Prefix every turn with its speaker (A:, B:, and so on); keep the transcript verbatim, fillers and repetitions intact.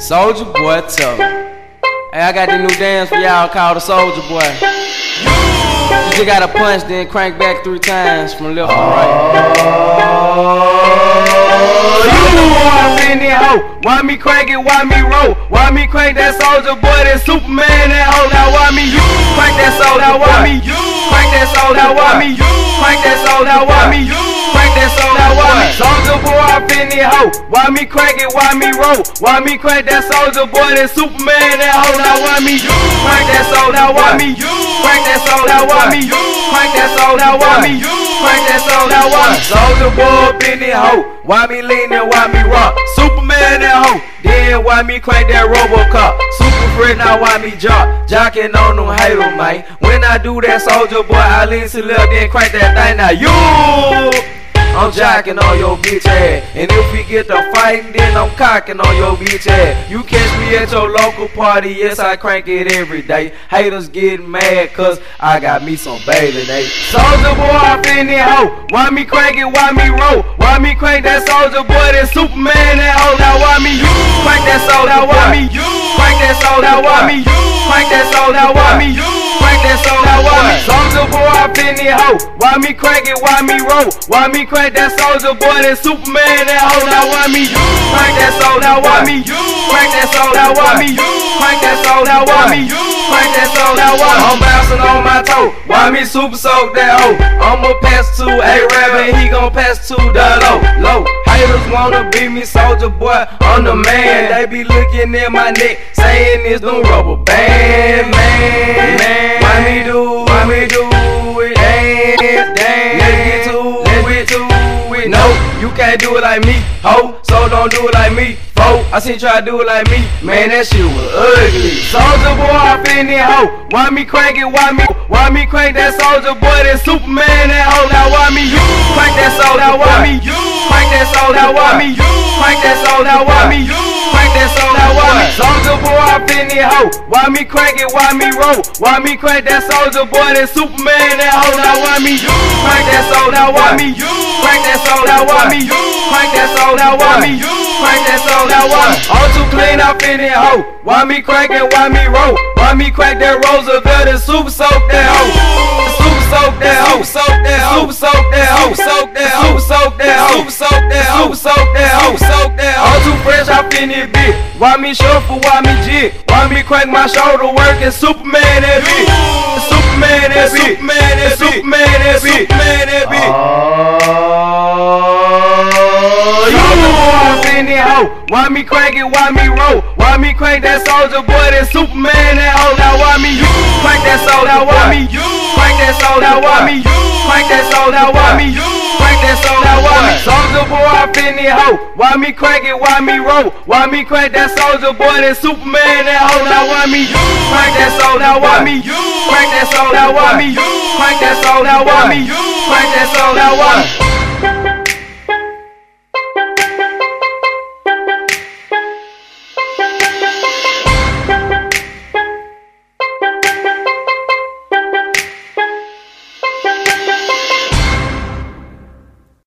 A: Soulja Boy tough. Hey, I got the new dance for y'all called the Soulja Boy. You just gotta punch, then crank back three times from left to right. You the one in that hoe. Why me crank it? Why me roll? Why me crank that Soulja Boy? That Superman that hoe. Now why me you crank that soul? Now why me you crank that soul? Now why me you crank that soul? Now why me you crank that soul? Now why me Soulja Boy up in that hoe? Why me crank it? Why me roll? Why me crank that Soulja Boy? That Superman that hoe. Now why me you crank that soul? Now why me you crank that soul? Now why me you crank that soul? Now why me you crank that soul? Now why me Soulja Boy up in that hoe? Why me lean and why me rock? Superman that hoe. Then why me crank that Robocop? Super friend, now why me jock? Jockin' on them haters, man. When I do that Soulja Boy, I lean to left, then crank that thing. Now you, I'm jocking on your bitch ass. And if we get to fighting, then I'm cocking on your bitch ass. You catch me at your local party, yes, I crank it every day. Haters getting mad, cause I got me some baby day. Soulja Boy up in that hoe. Why me crank it? Why me roll? Why me crank that Soulja Boy? That Superman that hoe. Now why me you crank that soul? Now why me you crank that soul? Now why me you crank that soul? Now why me you crank that soul? Now why me Soulja Boy up in that hoe? Why me crank it? Why me roll? Why me crank that Soulja Boy? That Superman that hoe. Now why me you crank that soul? Now why me you crank that soul? Now why me you crank that soul? Now why me you crank that soul? Now why I'm bouncing on my toe? Why me super soak that hoe? I'ma pass to A-Rap and he gon' pass to the low, low. Haters wanna be me, Soulja Boy, I'm the man. They be looking at my neck, saying it's them rubber band, man, man. Why me do, why me do it, dance, dance. Let's get to it, to it. No, you can't do it like me, ho, so don't do it like me, fo. I seen you try to do it like me, man, that shit was ugly. Soulja Boy up in that hoe. Why me crank it? Why me, why me crank that Soulja Boy? That Superman that hoe. Now why me you crank that soul? Now why me you crank that soul? Now why me you crank that soul? Now why me you crank that soul? Now why me Soulja Boy up in that hoe? Why me crank it? Why me roll? Why me crank that Soulja Boy? That Superman that hoe. Now why me you crank that soul? Now why me you crank that soul? Now why me you crank that soul? Now why me you crank that soul? Now why me all too clean up in that hoe? Why me crank it? Why me roll? Why me crank that Roosevelt and super soak that hoe? Super soak that hoe, soak that hoe, super soak that hoe, soak that hoe, soak that hoe, super soak that hoe, soak that hoe, soak that hoe. All too fresh up in this bitch. Why me shuffle? Why me jig? Why me crank my shoulder work and Superman that bitch? Superman that bitch, Superman that bitch, Superman that bitch, Superman that bitch. Why me crank it? Why me roll? Why me crank that Soulja Boy? That Superman that hoe. Now why me you crank that soul? Now why me you crank that soul? Now why me you crank that soul? Now why me you crank that soul? Now why me Soulja Boy up in that hoe? Why me crank it? Why me roll? Why me crank that Soulja Boy? That Superman that hoe. Now why me you crank that soul? Now why me you crank that soul? Now why me you crank that soul? Now why me you crank that soul? Now why me